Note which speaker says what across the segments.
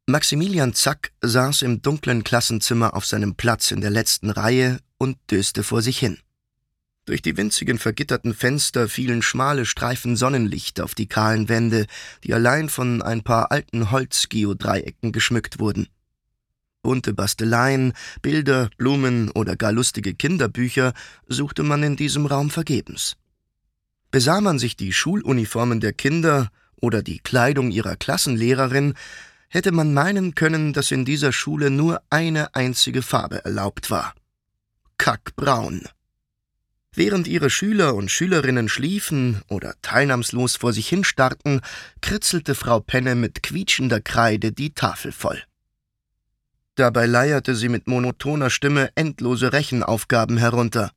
Speaker 1: Maximilian Zack saß im dunklen Klassenzimmer auf seinem Platz in der letzten Reihe und döste vor sich hin. Durch die winzigen vergitterten Fenster fielen schmale Streifen Sonnenlicht auf die kahlen Wände, die allein von ein paar alten Holzgeodreiecken geschmückt wurden. Bunte Basteleien, Bilder, Blumen oder gar lustige Kinderbücher suchte man in diesem Raum vergebens. Besah man sich die Schuluniformen der Kinder oder die Kleidung ihrer Klassenlehrerin, hätte man meinen können, dass in dieser Schule nur eine einzige Farbe erlaubt war: Kackbraun. Während ihre Schüler und Schülerinnen schliefen oder teilnahmslos vor sich hinstarrten, kritzelte Frau Penne mit quietschender Kreide die Tafel voll. Dabei leierte sie mit monotoner Stimme endlose Rechenaufgaben herunter.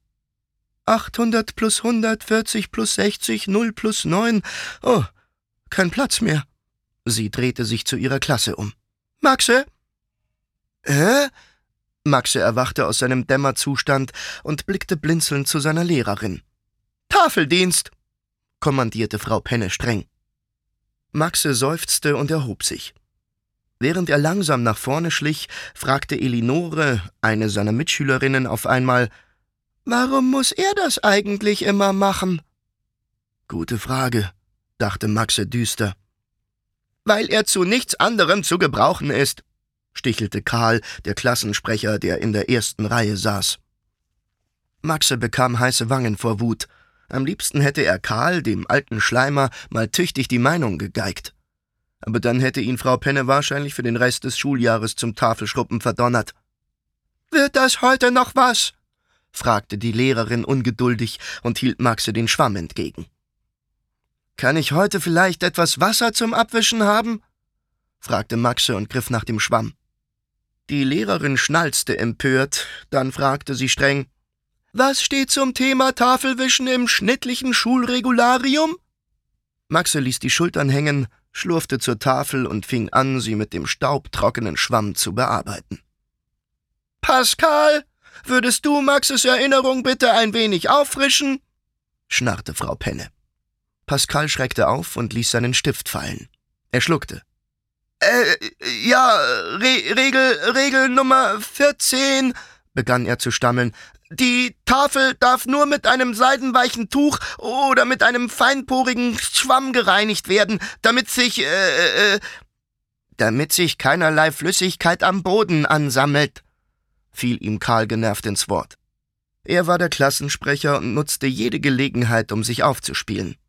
Speaker 1: 800 plus 140 plus 60, 0 plus 9. Oh, kein Platz mehr. Sie drehte sich zu ihrer Klasse um. »Maxe?« »Hä?« Maxe erwachte aus seinem Dämmerzustand und blickte blinzelnd zu seiner Lehrerin. »Tafeldienst«, kommandierte Frau Penne streng. Maxe seufzte und erhob sich. Während er langsam nach vorne schlich, fragte Elinore, eine seiner Mitschülerinnen, auf einmal: »Warum muss er das eigentlich immer machen?« »Gute Frage«, dachte Maxe düster. »Weil er zu nichts anderem zu gebrauchen ist«, stichelte Karl, der Klassensprecher, der in der ersten Reihe saß. Maxe bekam heiße Wangen vor Wut. Am liebsten hätte er Karl, dem alten Schleimer, mal tüchtig die Meinung gegeigt. Aber dann hätte ihn Frau Penne wahrscheinlich für den Rest des Schuljahres zum Tafelschruppen verdonnert. »Wird das heute noch was?« fragte die Lehrerin ungeduldig und hielt Maxe den Schwamm entgegen. »Kann ich heute vielleicht etwas Wasser zum Abwischen haben?« fragte Maxe und griff nach dem Schwamm. Die Lehrerin schnalzte empört, dann fragte sie streng: »Was steht zum Thema Tafelwischen im schnittlichen Schulregularium?« Maxe ließ die Schultern hängen, schlurfte zur Tafel und fing an, sie mit dem staubtrockenen Schwamm zu bearbeiten. »Pascal, würdest du Maxes Erinnerung bitte ein wenig auffrischen?« schnarrte Frau Penne. Pascal schreckte auf und ließ seinen Stift fallen. Er schluckte. Regel Nummer 14«, begann er zu stammeln. »Die Tafel darf nur mit einem seidenweichen Tuch oder mit einem feinporigen Schwamm gereinigt werden, damit sich keinerlei Flüssigkeit am Boden ansammelt«, fiel ihm Karl genervt ins Wort. Er war der Klassensprecher und nutzte jede Gelegenheit, um sich aufzuspielen.